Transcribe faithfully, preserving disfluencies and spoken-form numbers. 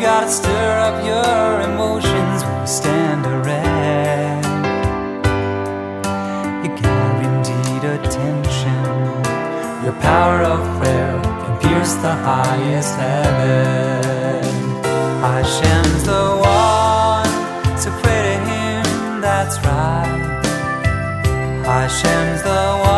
gotta stir up your emotions when you stand erect. You guaranteed attention. Your power of prayer can pierce the highest heaven. Hashem's the one, so pray to him, that's right. Hashem's the one.